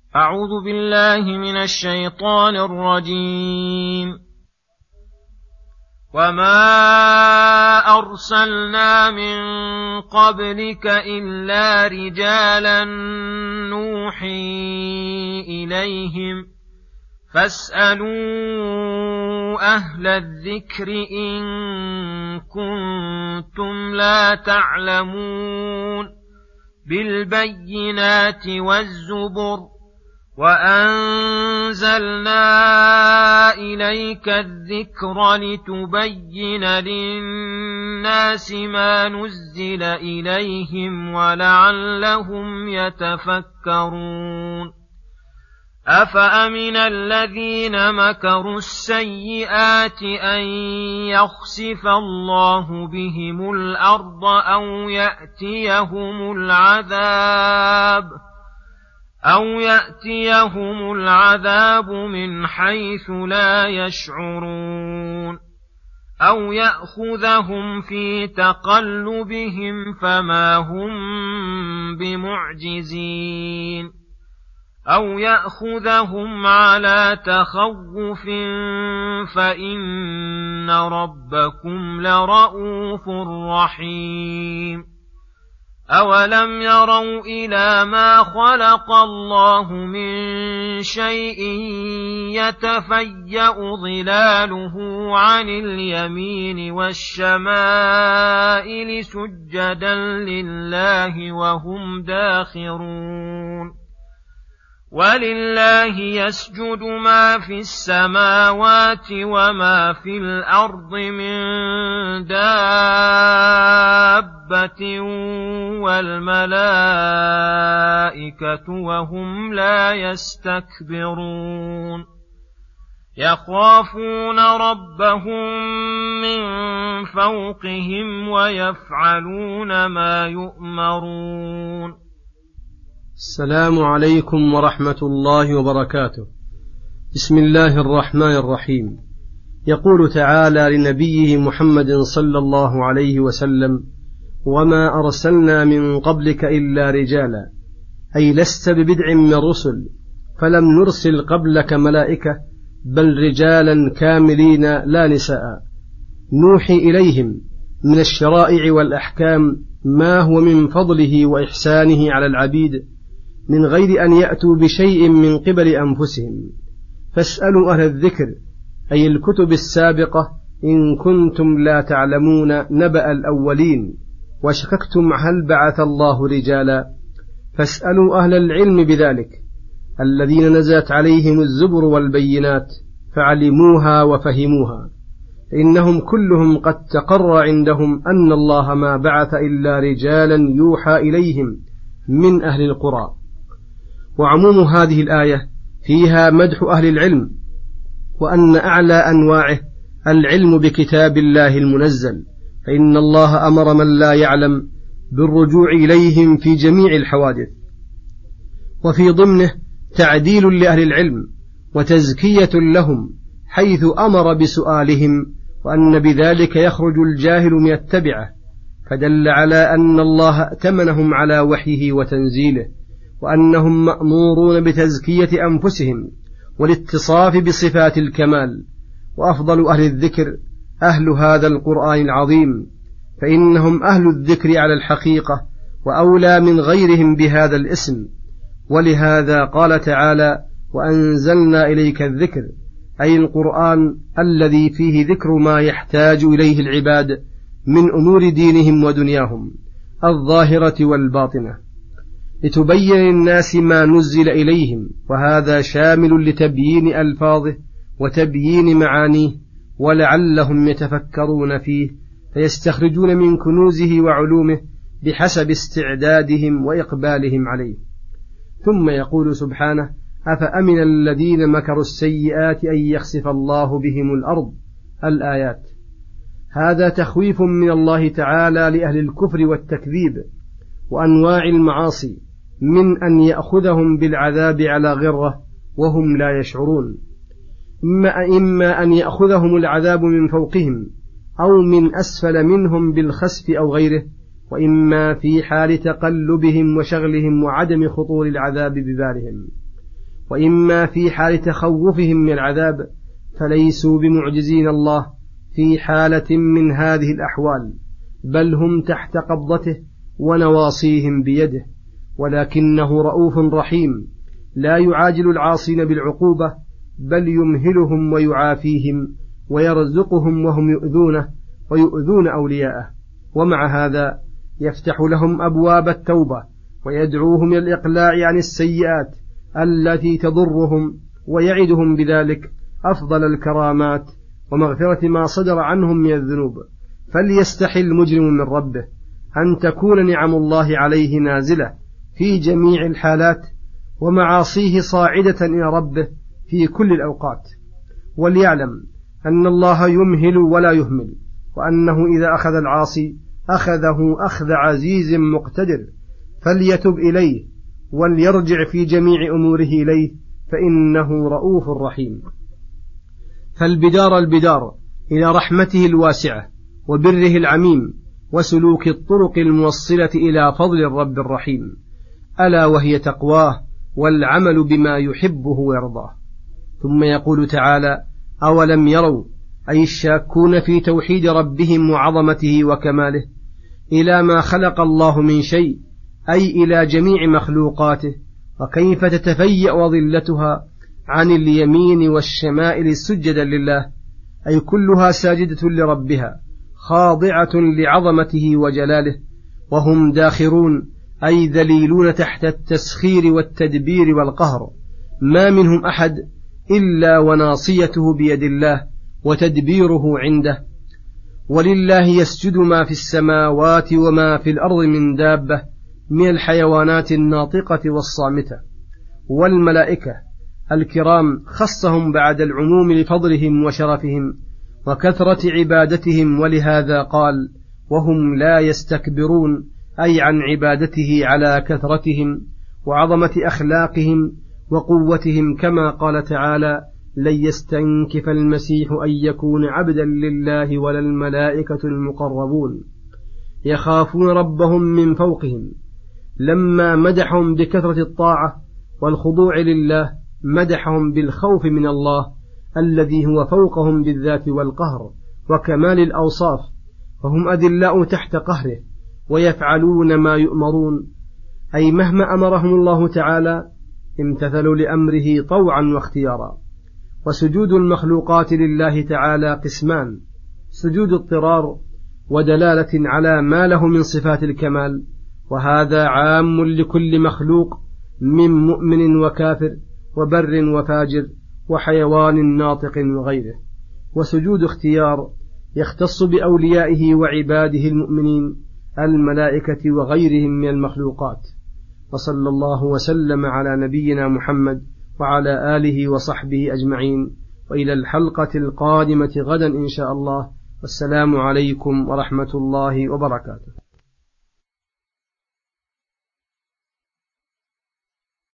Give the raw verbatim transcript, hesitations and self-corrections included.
أعوذ بالله من الشيطان الرجيم. وما أرسلنا من قبلك إلا رجالا نوحي إليهم فاسألوا أهل الذكر إن كنتم لا تعلمون بالبينات والزبر وأنزلنا إليك الذكر لتبين للناس ما نزل إليهم ولعلهم يتفكرون. أفأمن الذين مكروا السيئات أن يخسف الله بهم الأرض أو يأتيهم العذاب أو يأتيهم العذاب من حيث لا يشعرون أو يأخذهم في تقلبهم فما هم بمعجزين أو يأخذهم على تخوف فإن ربكم لرءوف رحيم. أولم يروا إلى ما خلق الله من شيء يتفيأ ظلاله عن اليمين والشمائل سجدا لله وهم داخرون. ولله يسجد ما في السماوات وما في الأرض من دابة والملائكة وهم لا يستكبرون يخافون ربهم من فوقهم ويفعلون ما يؤمرون. السلام عليكم ورحمة الله وبركاته. بسم الله الرحمن الرحيم. يقول تعالى لنبيه محمد صلى الله عليه وسلم: وما أرسلنا من قبلك إلا رجالا، أي لست ببدع من الرسل، فلم نرسل قبلك ملائكة بل رجالا كاملين لا نساء، نوحي إليهم من الشرائع والأحكام ما هو من فضله وإحسانه على العبيد من غير أن يأتوا بشيء من قبل أنفسهم. فاسألوا أهل الذكر أي الكتب السابقة إن كنتم لا تعلمون نبأ الأولين وشككتم هل بعث الله رجالا. فاسألوا أهل العلم بذلك الذين نزلت عليهم الزبر والبينات فعلموها وفهموها، إنهم كلهم قد تقر عندهم أن الله ما بعث إلا رجالا يوحى إليهم من أهل القرى. وعموم هذه الآية فيها مدح أهل العلم، وأن أعلى أنواعه العلم بكتاب الله المنزل، فإن الله أمر من لا يعلم بالرجوع إليهم في جميع الحوادث، وفي ضمنه تعديل لأهل العلم وتزكية لهم حيث أمر بسؤالهم، وأن بذلك يخرج الجاهل من التبعة، فدل على أن الله ائتمنهم على وحيه وتنزيله، وأنهم مأمورون بتزكية أنفسهم والاتصاف بصفات الكمال. وأفضل أهل الذكر أهل هذا القرآن العظيم، فإنهم أهل الذكر على الحقيقة وأولى من غيرهم بهذا الاسم. ولهذا قال تعالى: وأنزلنا إليك الذكر، أي القرآن الذي فيه ذكر ما يحتاج إليه العباد من أمور دينهم ودنياهم الظاهرة والباطنة، لتبين للناس ما نزل إليهم، وهذا شامل لتبيين ألفاظه وتبيين معانيه، ولعلهم يتفكرون فيه فيستخرجون من كنوزه وعلومه بحسب استعدادهم وإقبالهم عليه. ثم يقول سبحانه: أفأمن الذين مكروا السيئات أن يخسف الله بهم الأرض. الآيات. هذا تخويف من الله تعالى لأهل الكفر والتكذيب وأنواع المعاصي من أن يأخذهم بالعذاب على غرة وهم لا يشعرون، إما, إما أن يأخذهم العذاب من فوقهم أو من أسفل منهم بالخسف أو غيره، وإما في حال تقلبهم وشغلهم وعدم خطور العذاب ببالهم. وإما في حال تخوفهم من العذاب، فليسوا بمعجزين الله في حالة من هذه الأحوال، بل هم تحت قبضته ونواصيهم بيده، ولكنه رؤوف رحيم لا يعاجل العاصين بالعقوبة، بل يمهلهم ويعافيهم ويرزقهم وهم يؤذونه ويؤذون أولياءه، ومع هذا يفتح لهم أبواب التوبة ويدعوهم إلى الإقلاع عن السيئات التي تضرهم، ويعدهم بذلك أفضل الكرامات ومغفرة ما صدر عنهم من الذنوب. فليستحي المجرم من ربه أن تكون نعم الله عليه نازلة في جميع الحالات، ومعاصيه صاعدة إلى ربه في كل الأوقات، وليعلم أن الله يمهل ولا يهمل، وأنه إذا أخذ العاصي أخذه أخذ عزيز مقتدر، فليتب إليه وليرجع في جميع أموره إليه، فإنه رؤوف رحيم. فالبدار البدار إلى رحمته الواسعة وبره العميم وسلوك الطرق الموصلة إلى فضل الرب الرحيم، ألا وهي تقواه والعمل بما يحبه ويرضاه. ثم يقول تعالى: أولم يروا، أي الشاكون في توحيد ربهم وعظمته وكماله، إلى ما خلق الله من شيء، أي إلى جميع مخلوقاته، وكيف تتفيأ ظلتها عن اليمين والشمائل سجدا لله، أي كلها ساجدة لربها خاضعة لعظمته وجلاله، وهم داخرون أي ذليلون تحت التسخير والتدبير والقهر، ما منهم أحد إلا وناصيته بيد الله وتدبيره عنده. ولله يسجد ما في السماوات وما في الأرض من دابة من الحيوانات الناطقة والصامتة، والملائكة الكرام خصهم بعد العموم لفضلهم وشرفهم وكثرة عبادتهم، ولهذا قال: وهم لا يستكبرون، أي عن عبادته على كثرتهم وعظمة أخلاقهم وقوتهم، كما قال تعالى: لن يستنكف المسيح أن يكون عبدا لله ولا الملائكة المقربون يخافون ربهم من فوقهم. لما مدحهم بكثرة الطاعة والخضوع لله مدحهم بالخوف من الله الذي هو فوقهم بالذات والقهر وكمال الأوصاف، فهم أذلاء تحت قهره ويفعلون ما يؤمرون، أي مهما أمرهم الله تعالى امتثلوا لأمره طوعا واختيارا. وسجود المخلوقات لله تعالى قسمان: سجود اضطرار ودلالة على ما له من صفات الكمال، وهذا عام لكل مخلوق من مؤمن وكافر وبر وفاجر وحيوان ناطق وغيره. وسجود اختيار يختص بأوليائه وعباده المؤمنين الملائكة وغيرهم من المخلوقات. وصلى الله وسلم على نبينا محمد وعلى آله وصحبه أجمعين، وإلى الحلقة القادمة غدا إن شاء الله، والسلام عليكم ورحمة الله وبركاته.